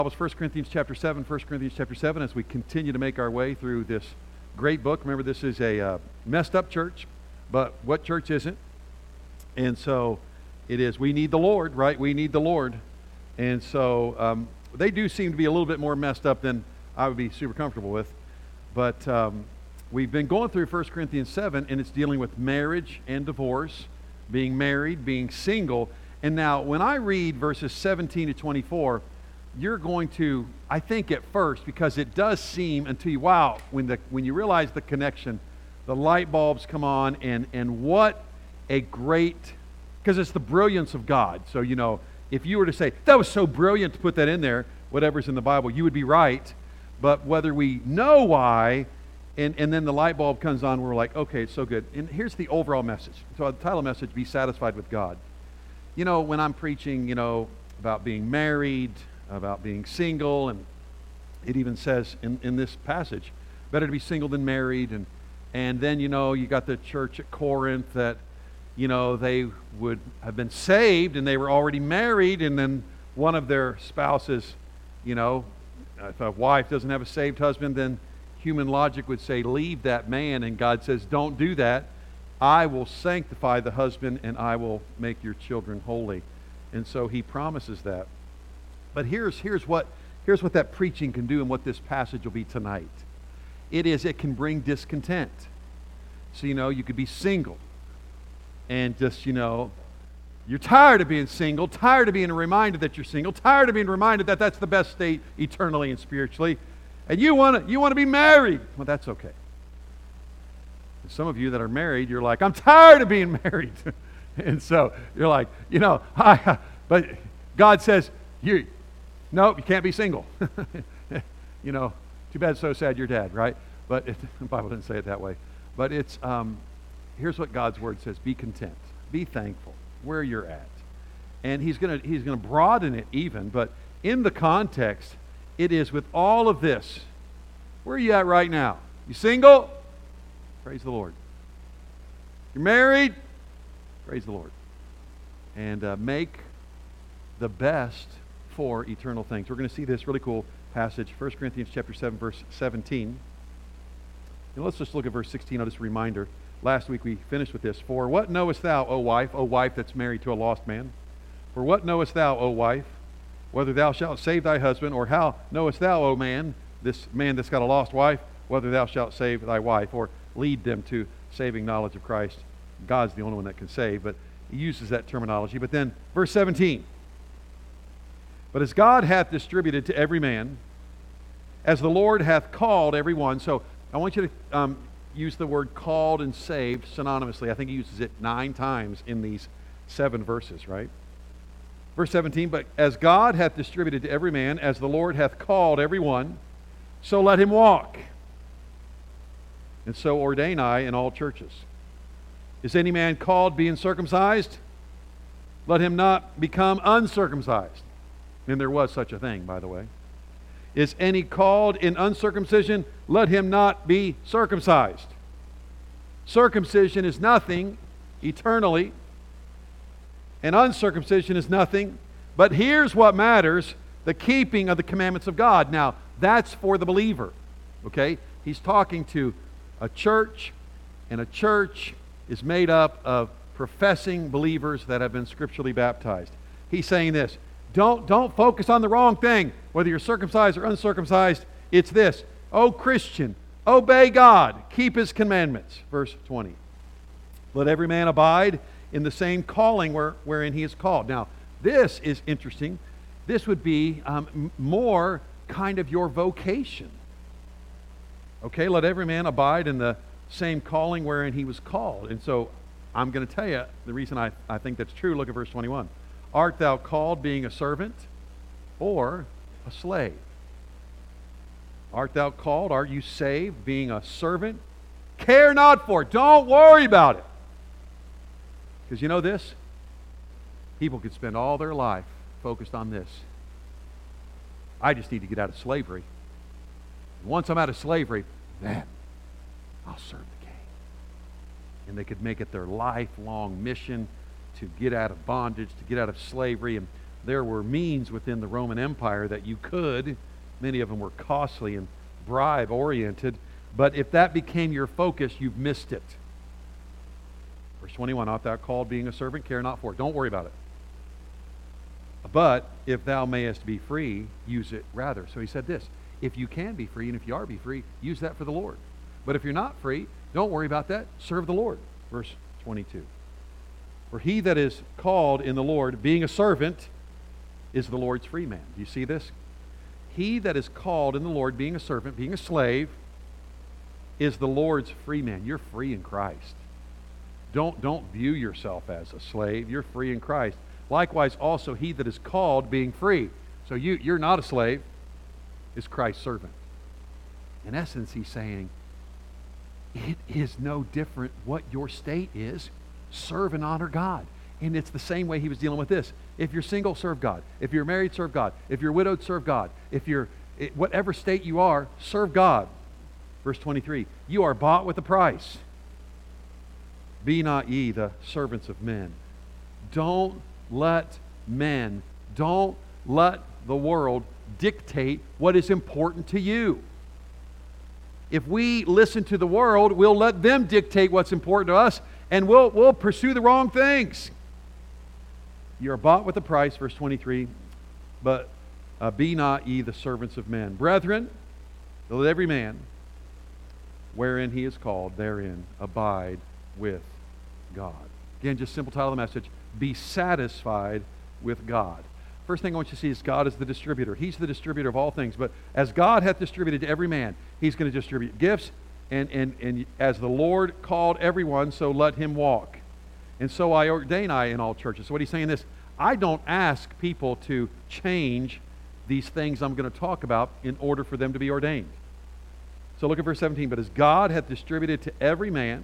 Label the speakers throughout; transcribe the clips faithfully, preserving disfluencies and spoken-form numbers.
Speaker 1: Was First Corinthians chapter seven, First Corinthians chapter seven, as we continue to make our way through this great book. Remember, this is a uh, messed up church, but what church isn't? And so it is, we need the Lord, right? We need the Lord. And so um, they do seem to be a little bit more messed up than I would be super comfortable with. But um, we've been going through First Corinthians seven, and it's dealing with marriage and divorce, being married, being single. And now, when I read verses seventeen to twenty-four, you're going to, I think at first, because it does seem until you, wow, when the when you realize the connection, the light bulbs come on, and, and what a great, because it's the brilliance of God. So, you know, if you were to say, that was so brilliant to put that in there, whatever's in the Bible, you would be right. But whether we know why, and, and then the light bulb comes on, we're like, okay, it's so good. And here's the overall message. So the title of the message, Be Satisfied with God. You know, when I'm preaching, you know, about being married, about being single, and it even says in, in this passage, better to be single than married. And and then, you know, you got the church at Corinth that, you know, they would have been saved and they were already married, and then one of their spouses, you know, if a wife doesn't have a saved husband, then human logic would say, leave that man. And God says, don't do that. I will sanctify the husband, and I will make your children holy. And so he promises that. But here's here's what here's what that preaching can do, and what this passage will be tonight. It is it can bring discontent. So, you know, you could be single and just, you know, you're tired of being single, tired of being reminded that you're single, tired of being reminded that that's the best state eternally and spiritually, and you want to you want to be married. Well, that's okay. And some of you that are married, you're like, I'm tired of being married. And so you're like, you know, I, but God says, you No, you can't be single. You know, too bad, so sad, your dad, right? But it, the Bible didn't say it that way. But it's, um, here's what God's Word says. Be content. Be thankful where you're at. And he's going to he's going to broaden it even. But in the context, it is with all of this. Where are you at right now? You single? Praise the Lord. You're married? Praise the Lord. And uh, make the best for eternal things. We're going to see this really cool passage, First Corinthians chapter seven, verse seventeen. And let's just look at verse sixteen. I'll just a reminder. Last week we finished with this. For what knowest thou, O wife, O wife that's married to a lost man? For what knowest thou, O wife, whether thou shalt save thy husband, or how knowest thou, O man, this man that's got a lost wife, whether thou shalt save thy wife, or lead them to saving knowledge of Christ? God's the only one that can save, but he uses that terminology. But then verse seventeen. But as God hath distributed to every man, as the Lord hath called every one. So I want you to um, use the word called and saved synonymously. I think he uses it nine times in these seven verses, right? Verse seventeen, but as God hath distributed to every man, as the Lord hath called every one, so let him walk. And so ordain I in all churches. Is any man called being circumcised? Let him not become uncircumcised. And there was such a thing, by the way. Is any called in uncircumcision? Let him not be circumcised. Circumcision is nothing eternally, and uncircumcision is nothing. But here's what matters, the keeping of the commandments of God. Now, that's for the believer, okay? He's talking to a church, and a church is made up of professing believers that have been scripturally baptized. He's saying this. Don't, don't focus on the wrong thing, whether you're circumcised or uncircumcised. It's this. O Christian, obey God. Keep his commandments. Verse twenty. Let every man abide in the same calling where, wherein he is called. Now, this is interesting. This would be um, more kind of your vocation. Okay, let every man abide in the same calling wherein he was called. And so I'm going to tell you the reason I, I think that's true. Look at verse twenty-one. Art thou called being a servant or a slave? Art thou called? Are you saved being a servant? Care not for it. Don't worry about it. Because you know this? People could spend all their life focused on this. I just need to get out of slavery. Once I'm out of slavery, then I'll serve the King. And they could make it their lifelong mission to get out of bondage, to get out of slavery. And there were means within the Roman Empire that you could, many of them were costly and bribe-oriented, but if that became your focus, you've missed it. Verse twenty-one, art thou called being a servant? Care not for it. Don't worry about it. But if thou mayest be free, use it rather. So he said this, if you can be free, and if you are be free, use that for the Lord. But if you're not free, don't worry about that. Serve the Lord. Verse twenty-two. For he that is called in the Lord, being a servant, is the Lord's free man. Do you see this? He that is called in the Lord, being a servant, being a slave, is the Lord's free man. You're free in Christ. Don't, don't view yourself as a slave. You're free in Christ. Likewise, also, he that is called, being free. So you, you're not a slave, is Christ's servant. In essence, he's saying, it is no different what your state is. Serve and honor God. And it's the same way he was dealing with this. If you're single, serve God. If you're married, serve God. If you're widowed, serve God. If you're, whatever state you are, serve God. Verse twenty-three, you are bought with a price. Be not ye the servants of men. Don't let men, don't let the world dictate what is important to you. If we listen to the world, we'll let them dictate what's important to us, and we'll, we'll pursue the wrong things. You are bought with a price, verse twenty-three, but uh, be not ye the servants of men. Brethren, let every man, wherein he is called, therein abide with God. Again, just simple title of the message, be satisfied with God. First thing I want you to see is God is the distributor. He's the distributor of all things. But as God hath distributed to every man, he's going to distribute gifts. And, and, and as the Lord called everyone, so let him walk. And so I ordain I in all churches. So what he's saying is, I don't ask people to change these things I'm going to talk about in order for them to be ordained. So look at verse seventeen. But as God hath distributed to every man,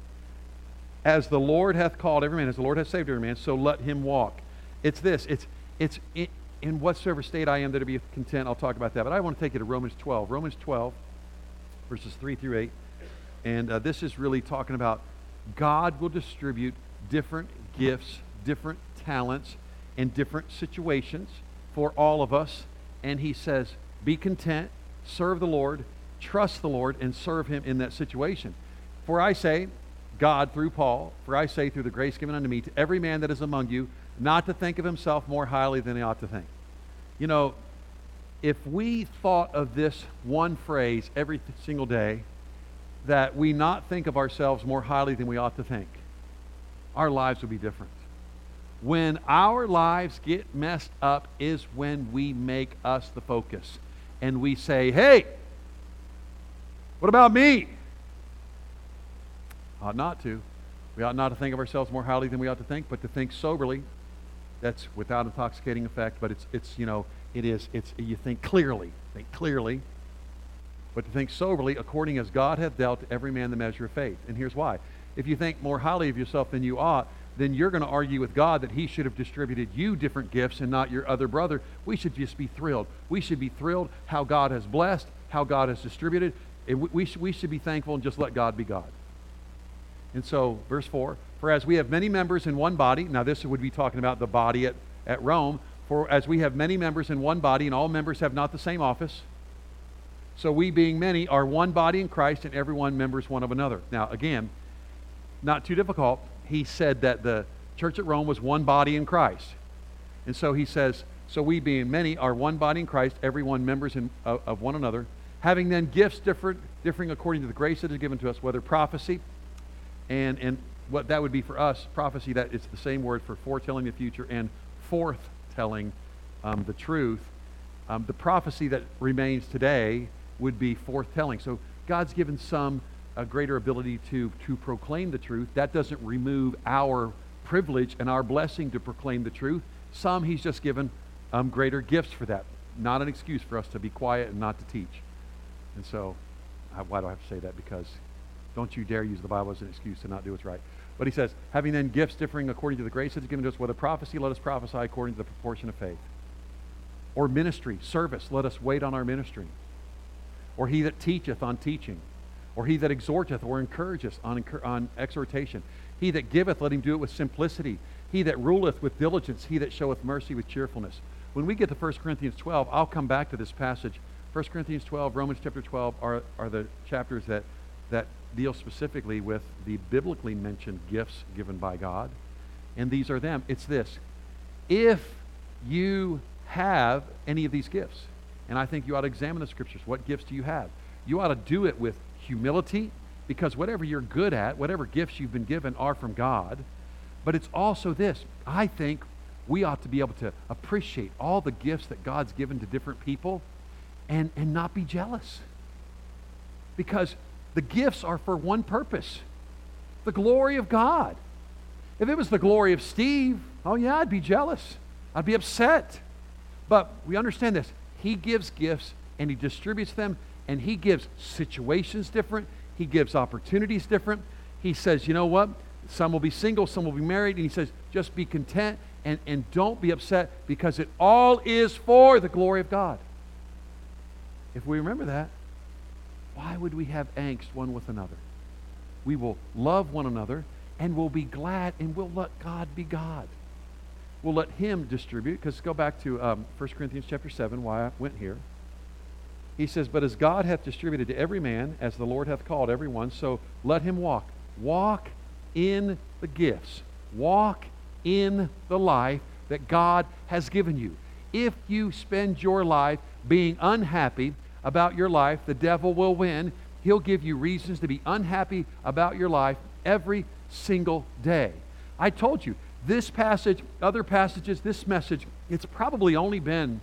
Speaker 1: as the Lord hath called every man, as the Lord hath saved every man, so let him walk. It's this. It's it's in, in whatsoever state I am there to be content. I'll talk about that. But I want to take you to Romans twelve. Romans twelve, verses three through eight. And uh, this is really talking about God will distribute different gifts, different talents, and different situations for all of us. And he says, be content, serve the Lord, trust the Lord, and serve him in that situation. For I say, God through Paul, for I say through the grace given unto me, to every man that is among you, not to think of himself more highly than he ought to think. You know, if we thought of this one phrase every single day, that we not think of ourselves more highly than we ought to think, our lives would be different. When our lives get messed up is when we make us the focus. And we say, hey, what about me? Ought not to. We ought not to think of ourselves more highly than we ought to think, but to think soberly. That's without intoxicating effect, but it's, it's you know, it is, it's, you think clearly. Think clearly. But to think soberly, according as God hath dealt to every man the measure of faith. And here's why. If you think more highly of yourself than you ought, then you're going to argue with God that he should have distributed you different gifts and not your other brother. We should just be thrilled. We should be thrilled how God has blessed, how God has distributed. And we, we, should, we should be thankful and just let God be God. And so, verse four, for as we have many members in one body, now this would be talking about the body at, at Rome, for as we have many members in one body, and all members have not the same office, so we being many are one body in Christ, and every one members one of another. Now again, not too difficult. He said that the church at Rome was one body in Christ. And so he says, so we being many are one body in Christ, every one members in, of, of one another, having then gifts different, differing according to the grace that is given to us, whether prophecy, and, and what that would be for us, prophecy, that it's the same word for foretelling the future and forthtelling um, the truth. Um, the prophecy that remains today would be forthtelling. So God's given some a greater ability to, to proclaim the truth. That doesn't remove our privilege and our blessing to proclaim the truth. Some he's just given um, greater gifts for that. Not an excuse for us to be quiet and not to teach. And so, I, why do I have to say that? Because don't you dare use the Bible as an excuse to not do what's right. But he says, having then gifts differing according to the grace that is given to us, whether prophecy, let us prophesy according to the proportion of faith. Or ministry, service, let us wait on our ministry. Or he that teacheth on teaching. Or he that exhorteth or encourageth on, on exhortation. He that giveth, let him do it with simplicity. He that ruleth with diligence, he that showeth mercy with cheerfulness. When we get to First Corinthians twelve, I'll come back to this passage. First Corinthians twelve, Romans chapter twelve are, are the chapters that, that deal specifically with the biblically mentioned gifts given by God. And these are them. It's this. If you have any of these gifts, and I think you ought to examine the scriptures. What gifts do you have? You ought to do it with humility, because whatever you're good at, whatever gifts you've been given are from God. But it's also this. I think we ought to be able to appreciate all the gifts that God's given to different people and, and not be jealous. Because the gifts are for one purpose, the glory of God. If it was the glory of Steve, oh yeah, I'd be jealous. I'd be upset. But we understand this. He gives gifts and he distributes them, and he gives situations different. He gives opportunities different. He says, you know what? Some will be single, some will be married. And he says, just be content and, and don't be upset, because it all is for the glory of God. If we remember that, why would we have angst one with another? We will love one another and we'll be glad, and we'll let God be God. We'll let him distribute, because go back to um, First Corinthians chapter seven, why I went here. He says, but as God hath distributed to every man, as the Lord hath called every one, so let him walk. Walk in the gifts. Walk in the life that God has given you. If you spend your life being unhappy about your life, the devil will win. He'll give you reasons to be unhappy about your life every single day. I told you, this passage, other passages, this message, it's probably only been,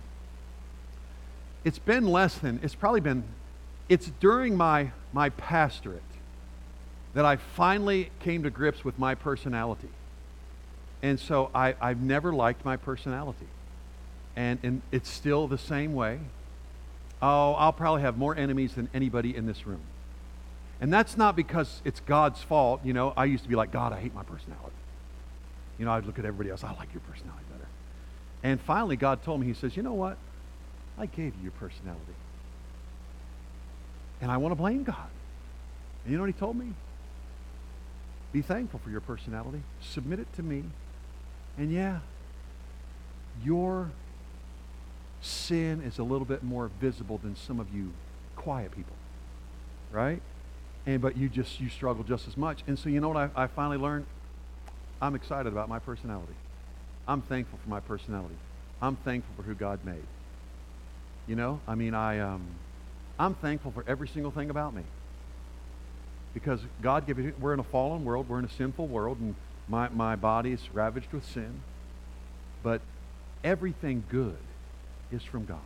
Speaker 1: it's been less than, it's probably been, it's during my, my pastorate that I finally came to grips with my personality. And so I, I've never liked my personality. And, and it's still the same way. Oh, I'll probably have more enemies than anybody in this room. And that's not because it's God's fault. You know, I used to be like, God, I hate my personality. You know, I'd look at everybody else, I like your personality better. And finally, God told me, he says, you know what? I gave you your personality. And I want to blame God. And you know what he told me? Be thankful for your personality. Submit it to me. And yeah, your sin is a little bit more visible than some of you quiet people. Right? And but you just you struggle just as much. And so you know what I, I finally learned? I'm excited about my personality. I'm thankful for my personality. I'm thankful for who God made. You know, I mean, I um, I'm thankful for every single thing about me. Because God gave it. We're in a fallen world. We're in a sinful world, and my my body is ravaged with sin. But everything good is from God,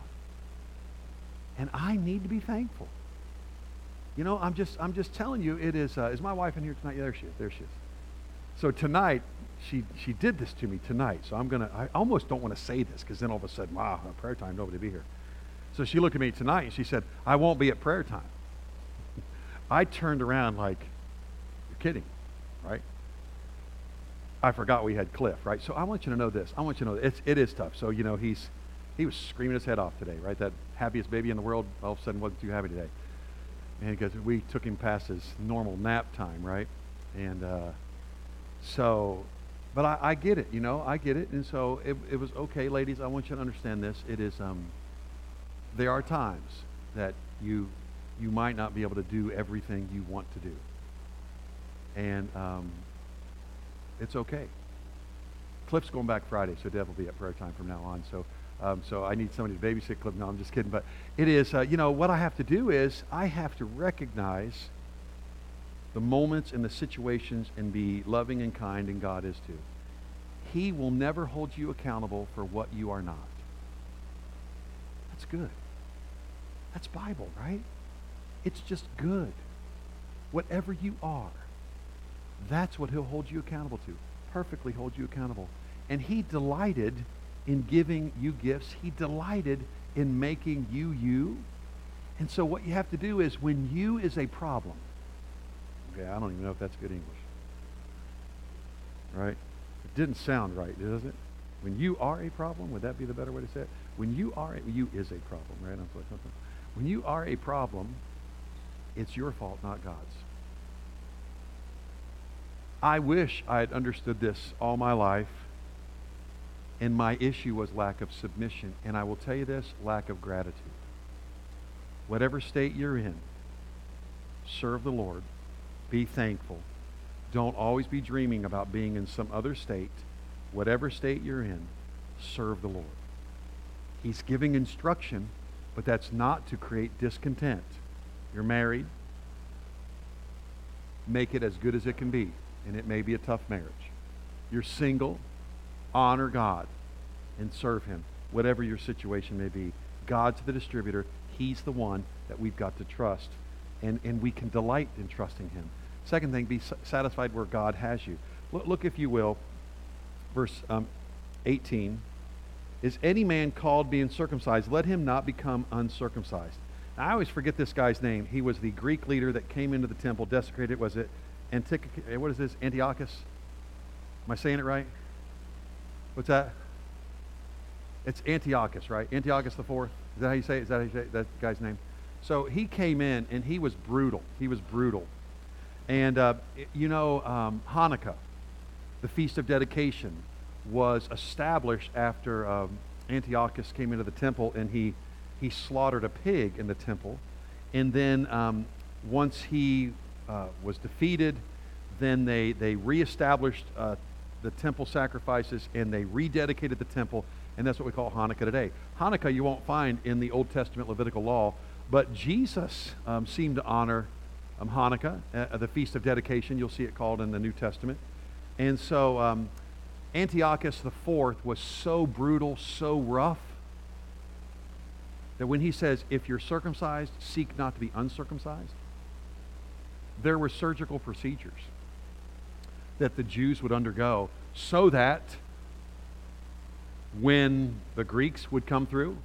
Speaker 1: and I need to be thankful. You know, I'm just I'm just telling you, it is. Uh, is my wife in here tonight? Yeah, there she is. There she is. So tonight, she she did this to me tonight. So I'm gonna. I almost don't want to say this, because then all of a sudden, wow, prayer time, nobody will be here. So she looked at me tonight and she said, I won't be at prayer time. I turned around like, you're kidding, right? I forgot we had Cliff, right? So I want you to know this. I want you to know it's, it is tough. So, you know, he's he was screaming his head off today, right? That happiest baby in the world all of a sudden wasn't too happy today. And because we took him past his normal nap time, right? And uh, so, but I, I get it, you know, I get it. And so it, it was okay, ladies, I want you to understand this. It is, um, there are times that you you might not be able to do everything you want to do. And um, it's okay. Cliff's going back Friday, so Deb will be at prayer time from now on. So um, so I need somebody to babysit Cliff. No, I'm just kidding. But it is, uh, you know, what I have to do is I have to recognize the moments and the situations and be loving and kind, and God is too. He will never hold you accountable for what you are not. That's good. That's Bible, right? It's just good. Whatever you are, that's what he'll hold you accountable to. Perfectly hold you accountable. And he delighted in giving you gifts. He delighted in making you you. And so what you have to do is, when you is a problem, okay, I don't even know if that's good English. Right? It didn't sound right, does it? When you are a problem, would that be the better way to say it? When you are, a, you is a problem, right? I'm sorry, something. When you are a problem, it's your fault, not God's. I wish I had understood this all my life And my issue was lack of submission. And I will tell you this, lack of gratitude. Whatever state you're in, serve the Lord. Be thankful. Don't always be dreaming about being in some other state. Whatever state you're in, serve the Lord. He's giving instruction, but that's not to create discontent. You're married. Make it as good as it can be, and it may be a tough marriage. You're single. Honor God and serve Him, whatever your situation may be. God's the distributor. He's the one that we've got to trust, and, and we can delight in trusting Him. Second thing, be satisfied where God has you. Look, look if you will, verse um, eighteen. Is any man called being circumcised? Let him not become uncircumcised. Now, I always forget this guy's name. He was the Greek leader that came into the temple, desecrated. Was it Antic? What is this? Antiochus? Am I saying it right? What's that? It's Antiochus, right? Antiochus the fourth. Is that how you say it? Is that how you say it? That guy's name? So he came in and he was brutal. He was brutal. And uh, you know, um, Hanukkah, the Feast of Dedication, was established after um, Antiochus came into the temple, and he he slaughtered a pig in the temple. And then um, once he uh, was defeated, then they, they reestablished uh, the temple sacrifices, and they rededicated the temple, and that's what we call Hanukkah today. Hanukkah you won't find in the Old Testament Levitical law, but Jesus um, seemed to honor um, Hanukkah, uh, the Feast of Dedication. You'll see it called in the New Testament. And so um, Antiochus the fourth was so brutal, so rough, that when he says, if you're circumcised, seek not to be uncircumcised, there were surgical procedures that the Jews would undergo so that when the Greeks would come through,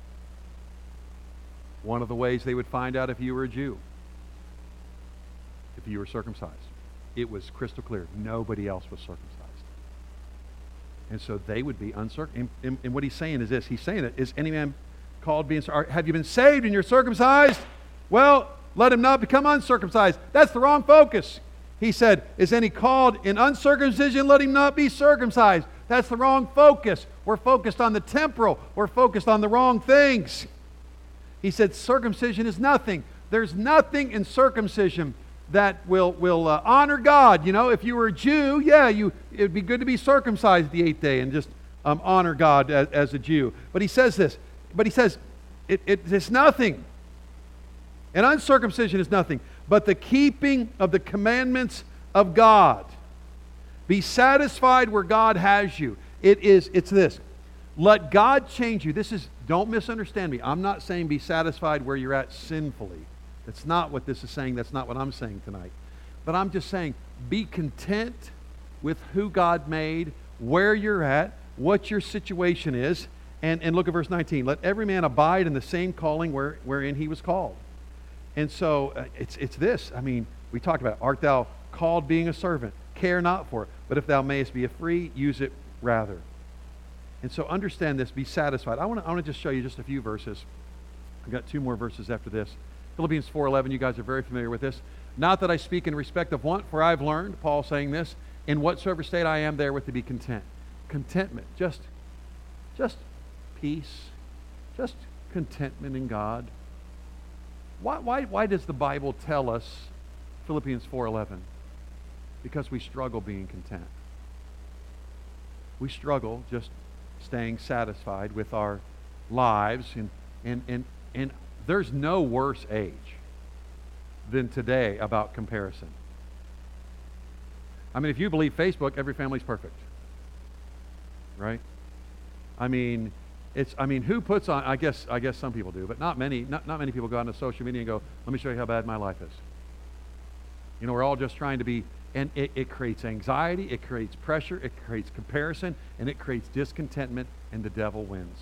Speaker 1: one of the ways they would find out if you were a Jew, if you were circumcised, it was crystal clear. Nobody else was circumcised. And so they would be uncircumcised. And, and, and what he's saying is this. He's saying that, is any man called being, have you been saved and you're circumcised? Well, let him not become uncircumcised. That's the wrong focus. He said, is any called in uncircumcision? Let him not be circumcised. That's the wrong focus. We're focused on the temporal. We're focused on the wrong things. He said circumcision is nothing. There's nothing in circumcision that will, will uh, honor God. You know, if you were a Jew, yeah, you it would be good to be circumcised the eighth day and just um, honor God as, as a Jew. But he says this, but he says it, it, it's nothing. And uncircumcision is nothing, but the keeping of the commandments of God. Be satisfied where God has you. It is, it's this. Let God change you. This is, don't misunderstand me. I'm not saying be satisfied where you're at sinfully. That's not what this is saying. That's not what I'm saying tonight. But I'm just saying, be content with who God made, where you're at, what your situation is. And, and look at verse nineteen. Let every man abide in the same calling where, wherein he was called. And so uh, it's, it's this. I mean, we talked about, art thou called being a servant? Care not for it. But if thou mayest be a free, use it rather. And so understand this. Be satisfied. I want to I want to just show you just a few verses. I've got two more verses after this. Philippians four eleven, you guys are very familiar with this. Not that I speak in respect of want, for I've learned, Paul saying this, in whatsoever state I am therewith to be content. Contentment, just, just peace, just contentment in God. Why, why, why does the Bible tell us Philippians four eleven? Because we struggle being content. We struggle just staying satisfied with our lives, and and and and there's no worse age than today about comparison. I mean, if you believe Facebook, every family's perfect, right? I mean, it's. I mean, who puts on? I guess. I guess some people do, but not many. Not not many people go onto social media and go, "Let me show you how bad my life is." You know, we're all just trying to be, and it, it creates anxiety, it creates pressure, it creates comparison, and it creates discontentment, and the devil wins.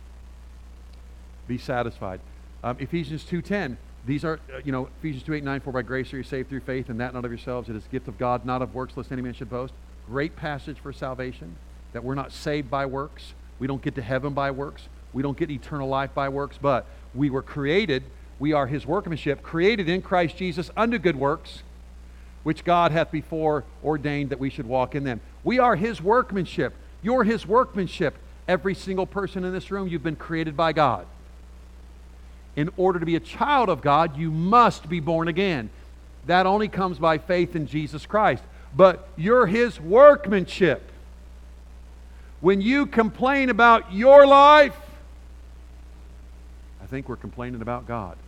Speaker 1: Be satisfied. Um, Ephesians two ten. These are, uh, you know, Ephesians two eight nine. For by grace are you saved through faith, and that not of yourselves. It is a gift of God, not of works, lest any man should boast. Great passage for salvation. That we're not saved by works. We don't get to heaven by works. We don't get eternal life by works. But we were created. We are His workmanship, created in Christ Jesus unto good works, which God hath before ordained that we should walk in them. We are His workmanship. You're His workmanship. Every single person in this room, you've been created by God. In order to be a child of God, you must be born again. That only comes by faith in Jesus Christ. But you're His workmanship. When you complain about your life, I think we're complaining about God.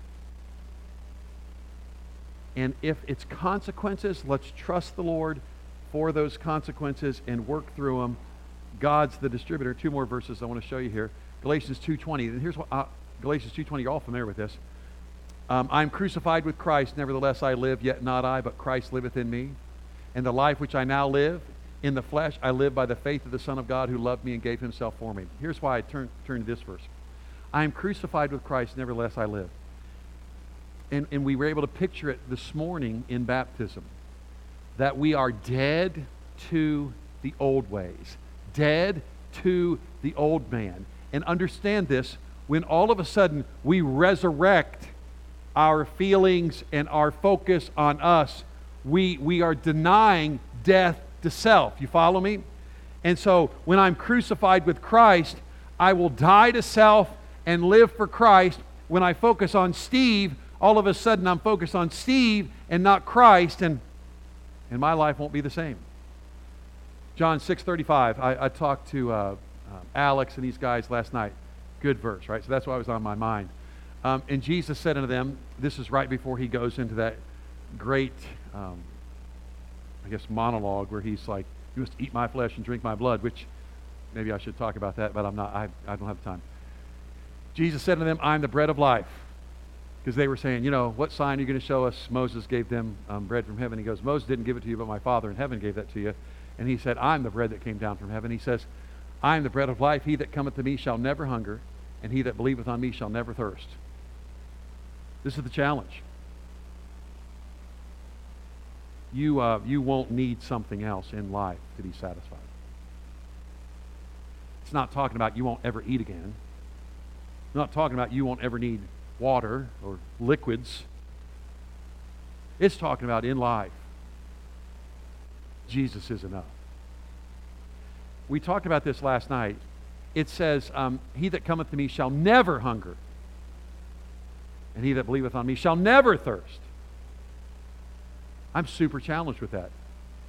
Speaker 1: And if it's consequences, let's trust the Lord for those consequences and work through them. God's the distributor. Two more verses I want to show you here. Galatians two twenty. And here's what uh, Galatians two twenty. You're all familiar with this. Um, I'm crucified with Christ. Nevertheless I live, yet not I, but Christ liveth in me. And the life which I now live in the flesh, I live by the faith of the Son of God who loved me and gave Himself for me. Here's why I turn turn to this verse. I am crucified with Christ. Nevertheless I live. And, and we were able to picture it this morning in baptism, that we are dead to the old ways, dead to the old man. And understand this, when all of a sudden we resurrect our feelings and our focus on us, we, we are denying death to self. You follow me? And so when I'm crucified with Christ, I will die to self and live for Christ. When I focus on Steve, all of a sudden I'm focused on Steve and not Christ, and, and my life won't be the same. John six thirty-five. I, I talked to uh, uh, Alex and these guys last night. Good verse, right? So that's why it was on my mind. Um, and Jesus said unto them, this is right before He goes into that great, um, I guess, monologue where He's like, you must eat my flesh and drink my blood, which maybe I should talk about that, but I'm not, I, I don't have time. Jesus said unto them, I'm the bread of life. Because they were saying, you know, what sign are you going to show us? Moses gave them um, bread from heaven. He goes, Moses didn't give it to you, but my Father in heaven gave that to you. And He said, I'm the bread that came down from heaven. He says, I am the bread of life. He that cometh to me shall never hunger, and he that believeth on me shall never thirst. This is the challenge. You, uh, you won't need something else in life to be satisfied. It's not talking about you won't ever eat again. It's not talking about you won't ever need water or liquids. It's talking about in life, Jesus is enough. We talked about this last night. It says, um, he that cometh to me shall never hunger, and he that believeth on me shall never thirst. I'm super challenged with that.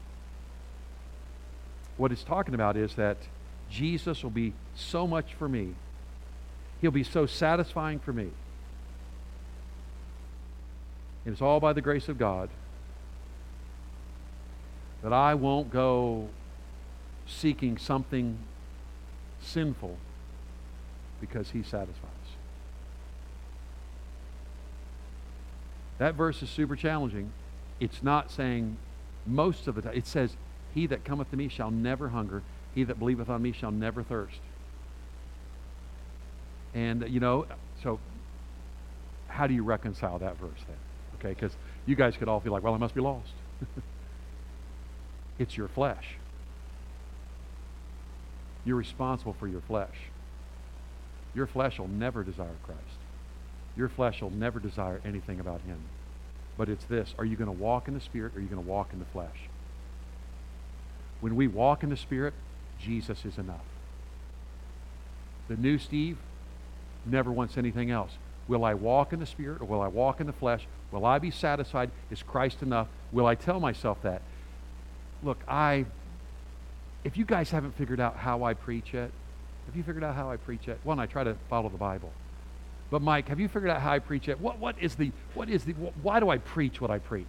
Speaker 1: What it's talking about is that Jesus will be so much for me. He'll be so satisfying for me. And it's all by the grace of God that I won't go seeking something sinful because He satisfies. That verse is super challenging. It's not saying most of the time. It says, he that cometh to me shall never hunger. He that believeth on me shall never thirst. And, you know, so how do you reconcile that verse then? Okay, because you guys could all feel like, well, I must be lost. It's your flesh. You're responsible for your flesh. Your flesh will never desire Christ. Your flesh will never desire anything about Him. But it's this: are you going to walk in the Spirit, or are you going to walk in the flesh? When we walk in the Spirit, Jesus is enough. The new Steve never wants anything else. Will I walk in the Spirit, or will I walk in the flesh? Will I be satisfied? Is Christ enough? Will I tell myself that? Look, I, if you guys haven't figured out how I preach yet, have you figured out how I preach yet? One, I try to follow the Bible. But Mike, have you figured out how I preach yet? What, what is the, what is the, why do I preach what I preach?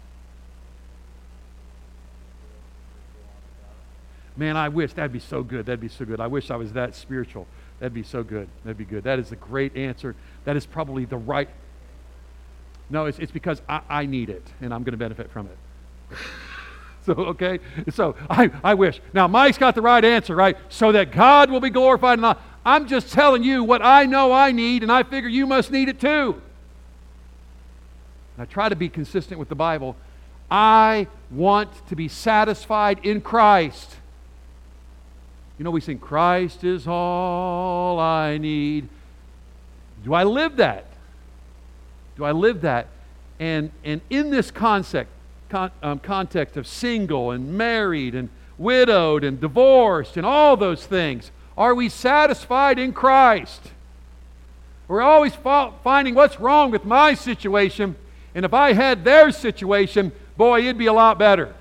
Speaker 1: Man, I wish, that'd be so good. That'd be so good. I wish I was that spiritual. That'd be so good. That'd be good. That is a great answer. That is probably the right. No, it's, it's because I, I need it, and I'm going to benefit from it. So, okay? So, I, I wish. Now, Mike's got the right answer, right? So that God will be glorified. And I, I'm just telling you what I know I need, and I figure you must need it too. And I try to be consistent with the Bible. I want to be satisfied in Christ. You know, we sing, Christ is all I need. Do I live that? Do I live that? And, and in this concept, con, um, context of single and married and widowed and divorced and all those things, Are we satisfied in Christ? We're always finding what's wrong with my situation, and if I had their situation, boy, it'd be a lot better.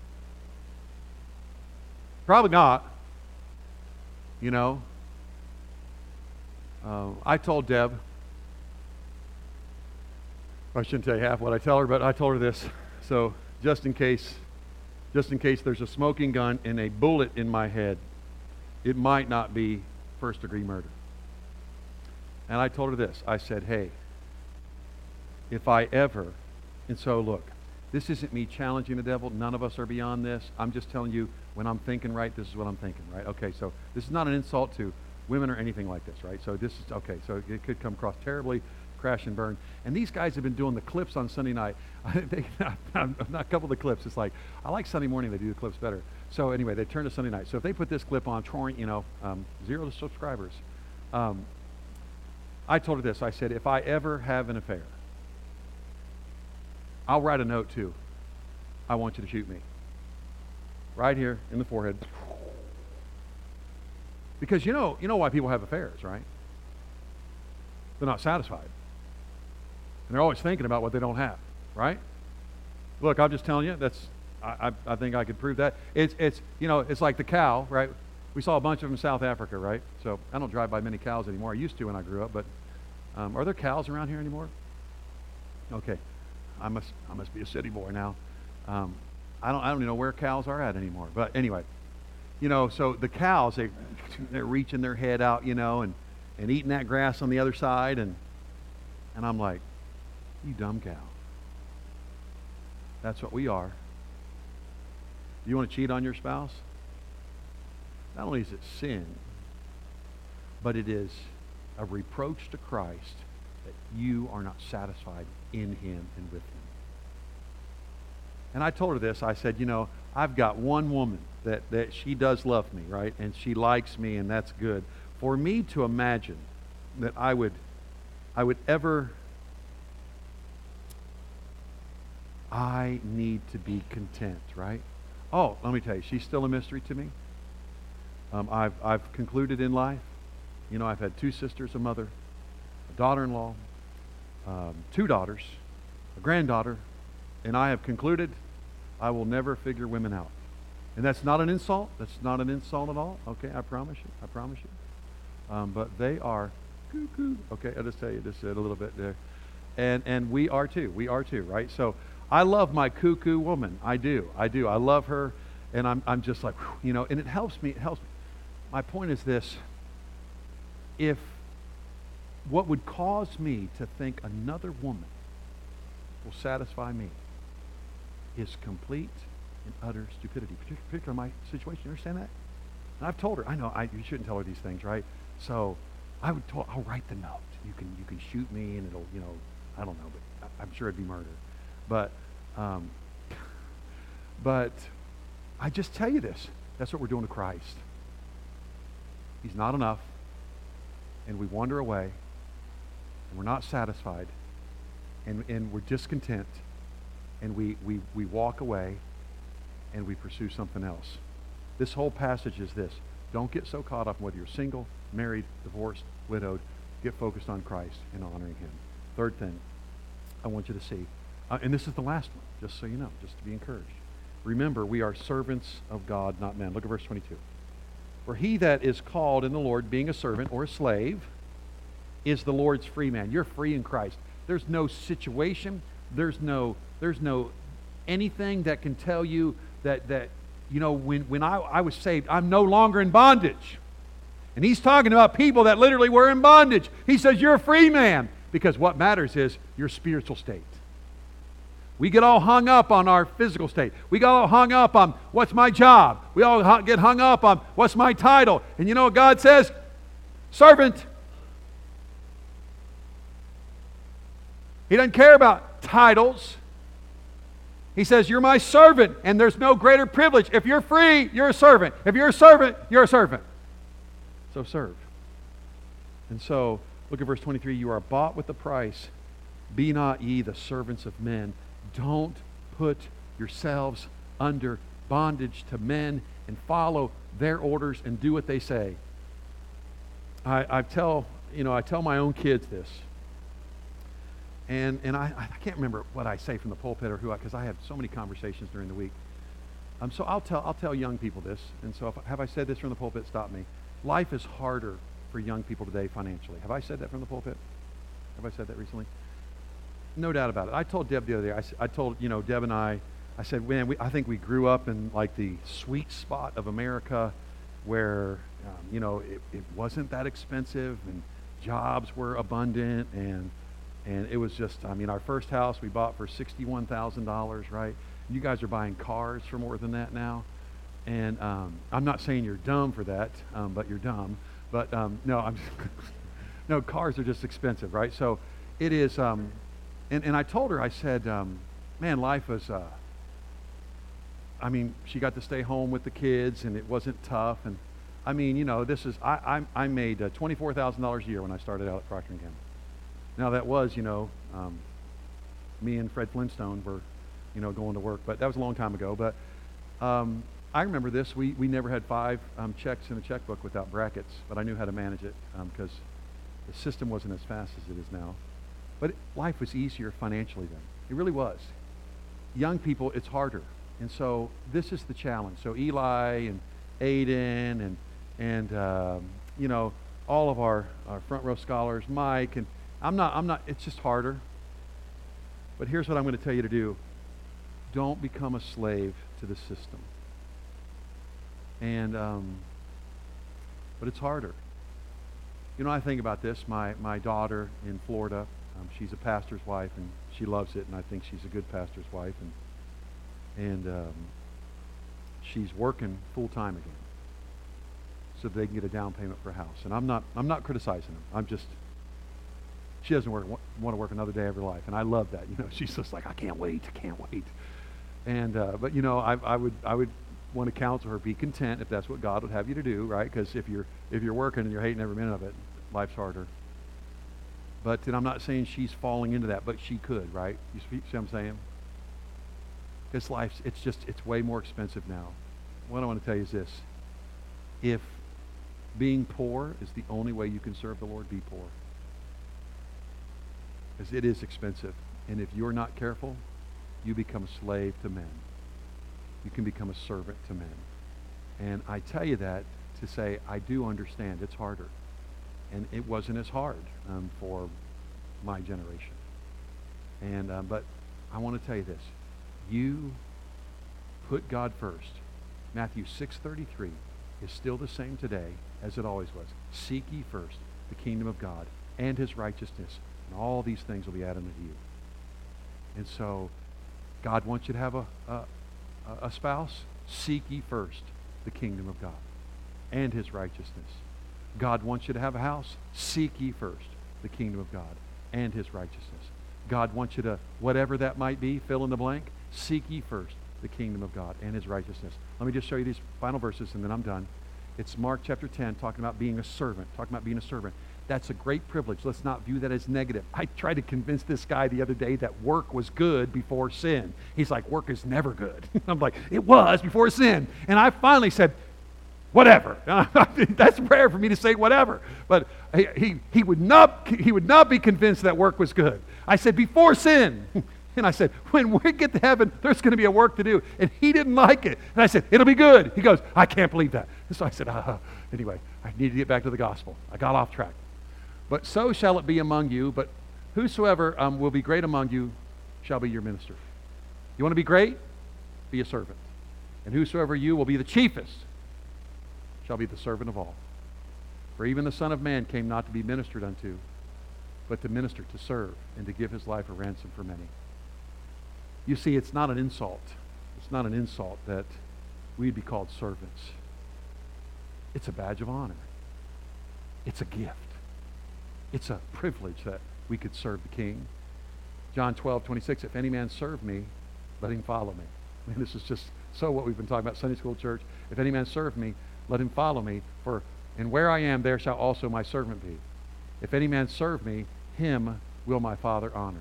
Speaker 1: Probably not. You know, uh, I told Deb, I shouldn't tell you half what I tell her, but I told her this. So just in case, just in case there's a smoking gun and a bullet in my head, it might not be first degree murder. And I told her this. I said, hey, if I ever, and so look, this isn't me challenging the devil. None of us are beyond this. I'm just telling you, when I'm thinking right, this is what I'm thinking, right? Okay, so this is not an insult to women or anything like this, right? So this is, okay, so it could come across terribly, crash and burn. And these guys have been doing the clips on Sunday night. they, not a couple of the clips. It's like, I like Sunday morning, they do the clips better. So anyway, they turn to Sunday night. So if they put this clip on, you know, um, zero subscribers. Um, I told her this. I said, if I ever have an affair, I'll write a note too. I want you to shoot me. Right here in the forehead. Because you know, you know why people have affairs, right? They're not satisfied. And they're always thinking about what they don't have, right? Look, I'm just telling you, that's I, I, I think I could prove that. It's it's you know, it's like the cow, right? We saw a bunch of them in South Africa, right? So I don't drive by many cows anymore. I used to when I grew up, but um, are there cows around here anymore? Okay, I must I must be a city boy now. Um, I don't I don't even know where cows are at anymore. But anyway, you know, so the cows they they're reaching their head out, you know, and and eating that grass on the other side, and and I'm like, you dumb cow. That's what we are. You want to cheat on your spouse? Not only is it sin, but it is a reproach to Christ that you are not satisfied in Him and with Him. And I told her this. I said, you know, I've got one woman that, that she does love me, right? And she likes me, and that's good. For me to imagine that I would, I would ever, I need to be content, right? Oh, let me tell you, she's still a mystery to me. Um, I've, I've concluded in life, you know, I've had two sisters, a mother, a daughter-in-law, um, two daughters, a granddaughter, and I have concluded I will never figure women out. And that's not an insult. That's not an insult at all. Okay, I promise you. I promise you. Um, but they are cuckoo. Okay, I'll just tell you just a little bit there. And and we are too. We are too, right? So I love my cuckoo woman. I do. I do. I love her. And I'm I'm just like, whew, you know, and it helps me. It helps me. My point is this. If what would cause me to think another woman will satisfy me is complete and utter stupidity, particularly in my situation. You understand that? And I've told her, I know I, you shouldn't tell her these things, right? So I would tell, I'll write the note. You can you can shoot me, and it'll, you know, I don't know, but I, I'm sure it'd be murder. But um, but I just tell you this. That's what we're doing to Christ. He's not enough, and we wander away, and we're not satisfied, and and we're discontent, and we we we walk away, and we pursue something else. This whole passage is this. Don't get so caught up in whether you're single, married, divorced, widowed. Get focused on Christ and honoring Him. Third thing I want you to see, uh, and this is the last one, just so you know, just to be encouraged. Remember, we are servants of God, not men. Look at verse twenty-two. For he that is called in the Lord, being a servant or a slave, is the Lord's free man. You're free in Christ. There's no situation, there's no, there's no anything that can tell you that, that you know, when, when I, I was saved, I'm no longer in bondage. And he's talking about people that literally were in bondage. He says, you're a free man. Because what matters is your spiritual state. We get all hung up on our physical state. We get all hung up on what's my job. We all get hung up on what's my title. And you know what God says? Servant. He doesn't care about titles. He says, you're my servant, and there's no greater privilege. If you're free, you're a servant. If you're a servant, you're a servant. So serve. And so, look at verse twenty-three. You are bought with a price. Be not ye the servants of men. Don't put yourselves under bondage to men and follow their orders and do what they say. I, I tell, you know, I tell my own kids this. And and I, I can't remember what I say from the pulpit or who I, because I have so many conversations during the week. Um, so I'll tell I'll tell young people this. And so if, have I said this from the pulpit? Stop me. Life is harder for young people today financially. Have I said that from the pulpit? Have I said that recently? No doubt about it. I told Deb the other day. I, I told you know Deb and I. I said, man, we, I think we grew up in like the sweet spot of America, where um, you know it, it wasn't that expensive and jobs were abundant and. And it was just, I mean, our first house we bought for sixty-one thousand dollars, right? You guys are buying cars for more than that now. And um, I'm not saying you're dumb for that, um, but you're dumb. But um, no, I'm no, cars are just expensive, right? So it is, um, and, and I told her, I said, um, man, life was, uh, I mean, she got to stay home with the kids and it wasn't tough. And I mean, you know, this is, I, I, I made uh, twenty-four thousand dollars a year when I started out at Procter and Gamble. Now that was, you know, um, me and Fred Flintstone were, you know, going to work, but that was a long time ago. But um, I remember this. We we never had five um, checks in a checkbook without brackets, but I knew how to manage it because um, the system wasn't as fast as it is now. But it, life was easier financially then. It really was. Young people, it's harder, and so this is the challenge. So Eli and Aiden and and um, you know all of our, our front row scholars, Mike and. I'm not, I'm not, it's just harder. But here's what I'm going to tell you to do. Don't become a slave to the system. And, um, but it's harder. You know, I think about this. My, my daughter in Florida, um, she's a pastor's wife, and she loves it, and I think she's a good pastor's wife. And, and um, she's working full-time again so that they can get a down payment for a house. And I'm not, I'm not criticizing them. I'm just... She doesn't work, want to work another day of her life, and I love that. You know, she's just like, I can't wait, I can't wait. And uh, but you know, I, I would I would want to counsel her, be content if that's what God would have you to do, right? Because if you're if you're working and you're hating every minute of it, life's harder. But then I'm not saying she's falling into that, but she could, right? You see what I'm saying? Because life's it's just it's way more expensive now. What I want to tell you is this: if being poor is the only way you can serve the Lord, be poor. Because it is expensive. And if you're not careful, you become a slave to men. You can become a servant to men. And I tell you that to say, I do understand it's harder. And it wasn't as hard um, for my generation. And uh, but I want to tell you this. You put God first. Matthew six thirty-three is still the same today as it always was. Seek ye first the kingdom of God and his righteousness, and all these things will be added unto you. And so, God wants you to have a, a, a spouse. Seek ye first the kingdom of God and his righteousness. God wants you to have a house. Seek ye first the kingdom of God and his righteousness. God wants you to, whatever that might be, fill in the blank. Seek ye first the kingdom of God and his righteousness. Let me just show you these final verses and then I'm done. It's Mark chapter ten, talking about being a servant, talking about being a servant. That's a great privilege. Let's not view that as negative. I tried to convince this guy the other day that work was good before sin. He's like, work is never good. I'm like, it was before sin. And I finally said, whatever. That's rare for me to say whatever. But he, he, he, would not, he would not be convinced that work was good. I said, before sin. And I said, when we get to heaven, there's going to be a work to do. And he didn't like it. And I said, it'll be good. He goes, I can't believe that. And so I said, uh, anyway, I need to get back to the gospel. I got off track. But so shall it be among you, but whosoever um, will be great among you shall be your minister. You want to be great? Be a servant. And whosoever you will be the chiefest shall be the servant of all. For even the Son of Man came not to be ministered unto, but to minister, to serve, and to give his life a ransom for many. You see, it's not an insult. It's not an insult that we'd be called servants. It's a badge of honor. It's a gift. It's a privilege that we could serve the King. John twelve, twenty-six, if any man serve me, let him follow me. I mean, this is just so what we've been talking about, Sunday school church. If any man serve me, let him follow me. For and where I am, there shall also my servant be. If any man serve me, him will my Father honor.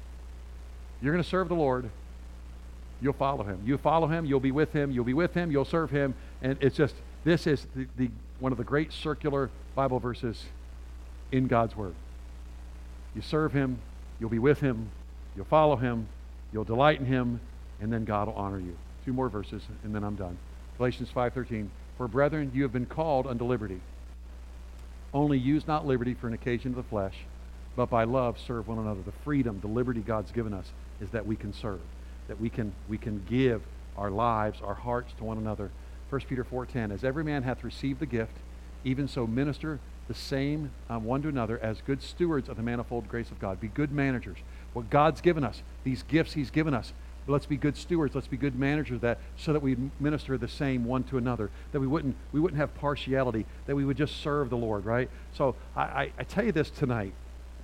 Speaker 1: You're going to serve the Lord. You'll follow him. You follow him, you'll be with him. You'll be with him, you'll serve him. And it's just, this is the, the one of the great circular Bible verses in God's Word. You serve Him, you'll be with Him, you'll follow Him, you'll delight in Him, and then God will honor you. Two more verses, and then I'm done. Galatians five thirteen. For brethren, you have been called unto liberty. Only use not liberty for an occasion of the flesh, but by love serve one another. The freedom, the liberty God's given us is that we can serve, that we can we can give our lives, our hearts to one another. First Peter four ten, as every man hath received the gift, even so minister the same um, one to another as good stewards of the manifold grace of God. Be good managers. What God's given us, these gifts He's given us, let's be good stewards. Let's be good managers of that, so that we minister the same one to another. That we wouldn't we wouldn't have partiality. That we would just serve the Lord, right? So I, I, I tell you this tonight.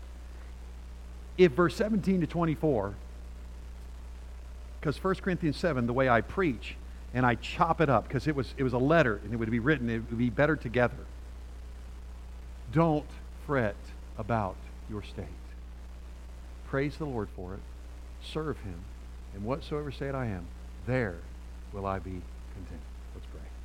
Speaker 1: If verse seventeen to twenty-four, because First Corinthians seven, the way I preach and I chop it up, because it was it was a letter and it would be written, it would be better together. Don't fret about your state. Praise the Lord for it. Serve Him. And whatsoever state I am, there will I be content. Let's pray.